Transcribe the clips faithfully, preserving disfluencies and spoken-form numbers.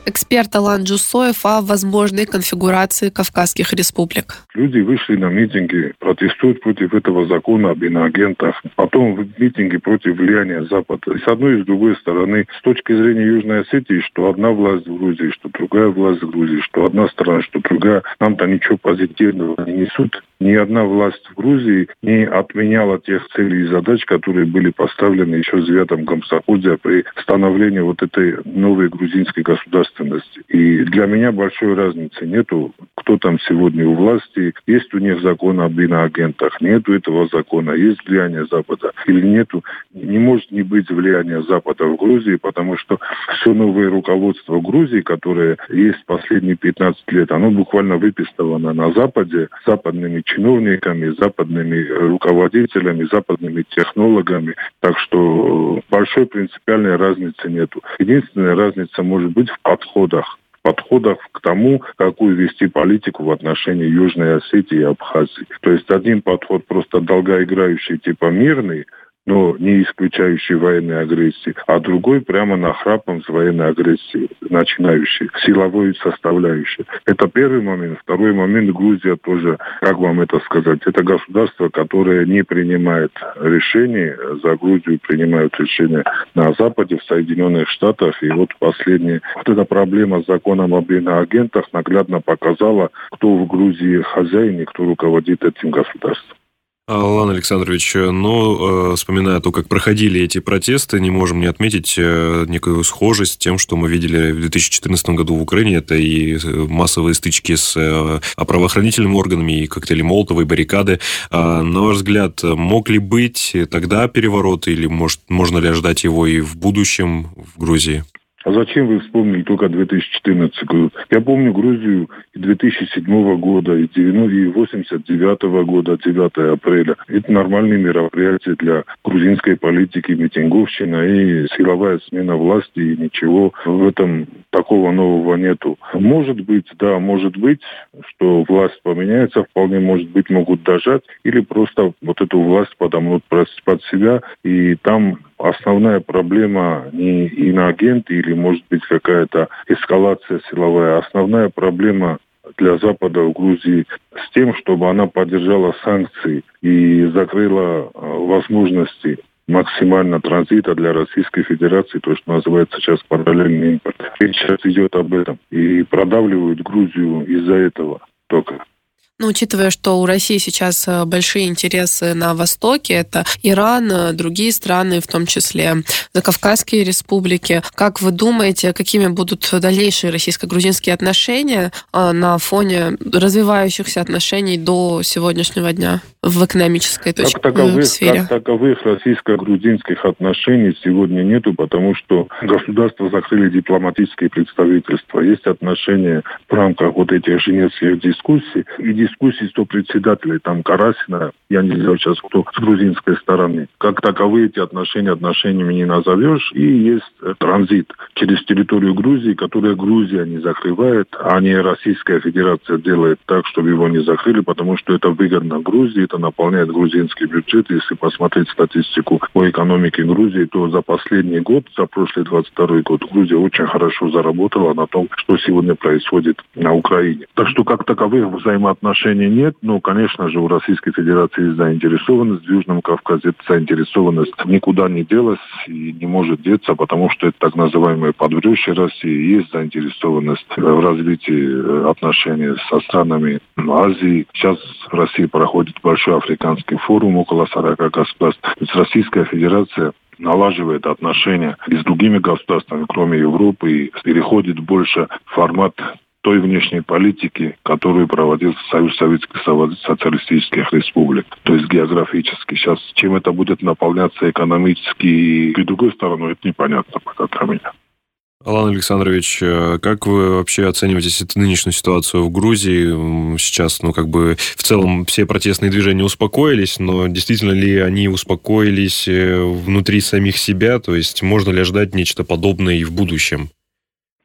Эксперт Алан Джусоев о возможной конфигурации Кавказских республик. Люди вышли на митинги, протестуют против этого закона об иноагентах. Потом в митинги против влияния Запада. И с одной и с другой стороны, с точки зрения Южной Осетии, что одна власть в Грузии, что другая власть в Грузии, что одна страна, что другая, нам-то ничего позитивного не несут. Ни одна власть в Грузии не отменяла тех целей и задач, которые были поставлены еще Зветом Гамсахурдзе при становлении вот этой новой грузинской государственности. И для меня большой разницы нету, кто там сегодня у власти. Есть у них закон об иноагентах, нету этого закона, есть влияние Запада или нету. Не может не быть влияния Запада в Грузии, потому что все новое руководство Грузии, которое есть последние пятнадцать лет, оно буквально выписано на Западе, западными чиновниками, западными руководителями, западными технологами. Так что большой принципиальной разницы нету. Единственная разница может быть в подходах. подходах к тому, какую вести политику в отношении Южной Осетии и Абхазии. То есть один подход просто долгоиграющий, типа мирный, но не исключающий военной агрессии, а другой прямо нахрапом с военной агрессией, начинающий, силовой составляющей. Это первый момент. Второй момент, Грузия тоже, как вам это сказать, это государство, которое не принимает решений, за Грузию принимают решения на Западе, в Соединенных Штатах. И вот последняя, вот эта проблема с законом об иноагентах наглядно показала, кто в Грузии хозяин и кто руководит этим государством. Алан Александрович, ну, вспоминая то, как проходили эти протесты, не можем не отметить некую схожесть с тем, что мы видели в две тысячи четырнадцатом году в Украине. Это и массовые стычки с правоохранительными органами, и коктейли Молотова, и баррикады. На ваш взгляд, мог ли быть тогда переворот, или может, можно ли ожидать его и в будущем в Грузии? А зачем вы вспомнили только две тысячи четырнадцатый год? Я помню Грузию и две тысячи седьмого года, и восемьдесят девятого года, девятого апреля. Это нормальные мероприятия для грузинской политики, митинговщина и силовая смена власти, и ничего в этом такого нового нету. Может быть, да, может быть, что власть поменяется, вполне может быть, могут дожать, или просто вот эту власть подомнут под себя, и там основная проблема не иноагент или, может быть, какая-то эскалация силовая. Основная проблема для Запада в Грузии с тем, чтобы она поддержала санкции и закрыла возможности максимально транзита для Российской Федерации, то, что называется сейчас параллельный импорт. Речь сейчас идет об этом. И продавливают Грузию из-за этого только. Но учитывая, что у России сейчас большие интересы на Востоке, это Иран, другие страны, в том числе Закавказские республики, как вы думаете, какими будут дальнейшие российско-грузинские отношения на фоне развивающихся отношений до сегодняшнего дня в экономической точке, как таковых, сфере? Как таковых российско-грузинских отношений сегодня нету, потому что государства закрыли дипломатические представительства. Есть отношения в рамках вот этих женевских дискуссий и дискуссий сто председателей, там Карасина, я не знаю сейчас кто, с грузинской стороны. Как таковые эти отношения отношениями не назовешь. И есть транзит через территорию Грузии, которую Грузия не закрывает, а не Российская Федерация делает так, чтобы его не закрыли, потому что это выгодно Грузии, это наполняет грузинский бюджет. Если посмотреть статистику по экономике Грузии, то за последний год, за прошлый двадцать второй год, Грузия очень хорошо заработала на том, что сегодня происходит на Украине. Так что как таковых взаимоотношений нет, но, конечно же, у Российской Федерации есть заинтересованность в Южном Кавказе. Эта заинтересованность никуда не делась и не может деться, потому что это так называемая подврющая Россия. Есть заинтересованность в развитии отношений со странами Азии. Сейчас в России проходит большой африканский форум, около сорока государств. То есть Российская Федерация налаживает отношения и с другими государствами, кроме Европы, и переходит больше в формат той внешней политики, которую проводил Союз Советских Социалистических Республик, то есть географически. Сейчас чем это будет наполняться экономически и другой стороной, это непонятно пока для меня. Алан Александрович, как вы вообще оцениваете нынешнюю ситуацию в Грузии? Сейчас, ну, как бы, в целом все протестные движения успокоились, но действительно ли они успокоились внутри самих себя? То есть можно ли ожидать нечто подобное и в будущем?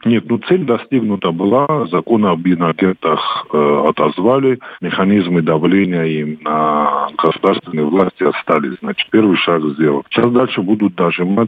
Нет, ну цель достигнута была, закон об иноагентах э, отозвали, механизмы давления им на государственные власти остались. Значит, первый шаг сделан. Сейчас дальше будут дожимать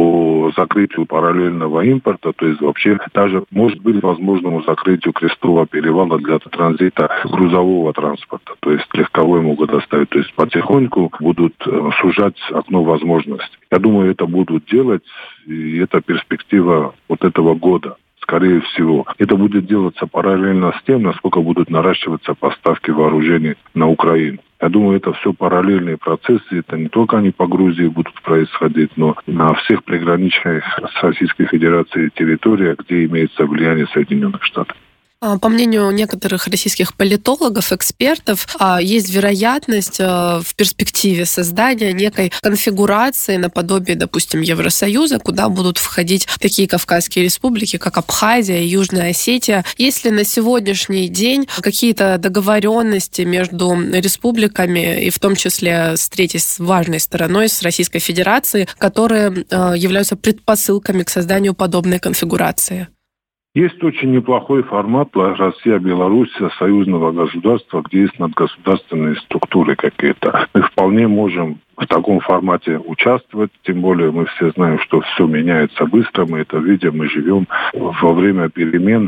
по закрытию параллельного импорта, то есть вообще даже может быть возможному закрытию крестового перевала для транзита грузового транспорта, то есть легковой могут доставить. То есть потихоньку будут э, сужать окно возможностей. Я думаю, это будут делать, и это перспектива вот этого года. Скорее всего. Это будет делаться параллельно с тем, насколько будут наращиваться поставки вооружений на Украину. Я думаю, это все параллельные процессы. Это не только они по Грузии будут происходить, но на всех приграничных с Российской Федерацией территориях, где имеется влияние Соединенных Штатов. По мнению некоторых российских политологов, экспертов, есть вероятность в перспективе создания некой конфигурации наподобие, допустим, Евросоюза, куда будут входить такие кавказские республики, как Абхазия и Южная Осетия. Есть ли на сегодняшний день какие-то договоренности между республиками, и в том числе с третьей с важной стороной, с Российской Федерацией, которые являются предпосылками к созданию подобной конфигурации? Есть очень неплохой формат Россия-Беларусь союзного государства, где есть надгосударственные структуры какие-то. Мы вполне можем в таком формате участвовать, тем более мы все знаем, что все меняется быстро, мы это видим, мы живем во время перемен,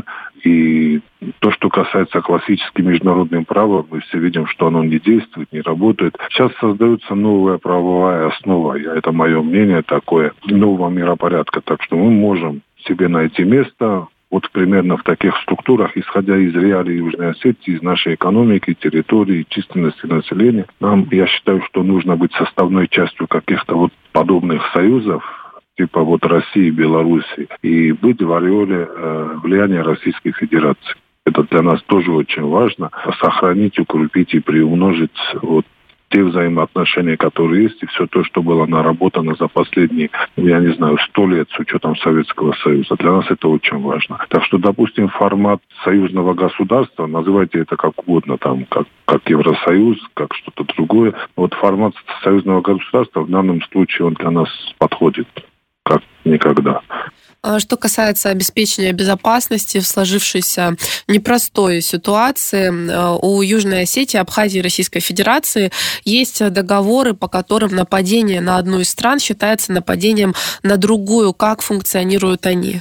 и то, что касается классически международного права, мы все видим, что оно не действует, не работает. Сейчас создается новая правовая основа, это мое мнение такое, нового миропорядка, так что мы можем себе найти место, вот примерно в таких структурах, исходя из реалий Южной Осетии, из нашей экономики, территории, численности населения, нам, я считаю, что нужно быть составной частью каких-то вот подобных союзов, типа вот России, Беларуси, и быть в ореоле э, влияния Российской Федерации. Это для нас тоже очень важно, сохранить, укрепить и приумножить вот те взаимоотношения, которые есть, и все то, что было наработано за последние, я не знаю, сто лет с учетом Советского Союза. Для нас это очень важно. Так что, допустим, формат союзного государства, называйте это как угодно, там, как, как Евросоюз, как что-то другое. Вот формат союзного государства в данном случае он для нас подходит как никогда. Что касается обеспечения безопасности в сложившейся непростой ситуации, у Южной Осетии, Абхазии и Российской Федерации есть договоры, по которым нападение на одну из стран считается нападением на другую. Как функционируют они?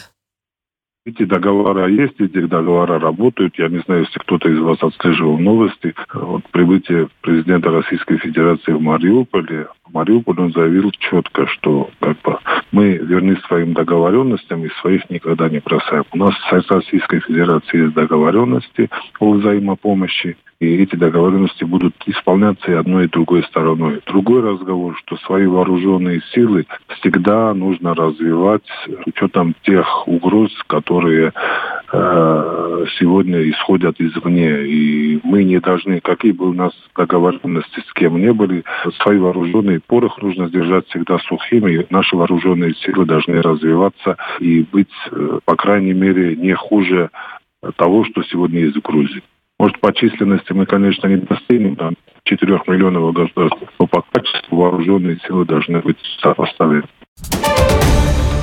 Эти договора есть, эти договора работают. Я не знаю, если кто-то из вас отслеживал новости. Вот прибытие президента Российской Федерации в Мариуполе. В Мариуполе он заявил четко, что как бы, мы верны своим договоренностям и своих никогда не бросаем. У нас с Российской Федерацией есть договоренности о взаимопомощи. И эти договоренности будут исполняться и одной, и другой стороной. Другой разговор, что свои вооруженные силы всегда нужно развивать с учетом тех угроз, которые э, сегодня исходят извне. И мы не должны, какие бы у нас договоренности с кем не были, свои вооруженные порох нужно сдержать всегда сухими. И наши вооруженные силы должны развиваться и быть, э, по крайней мере, не хуже того, что сегодня есть в Грузии. Может, по численности мы, конечно, не достигнем там четырехмиллионного государства, но по качеству вооруженные силы должны быть сопоставимы.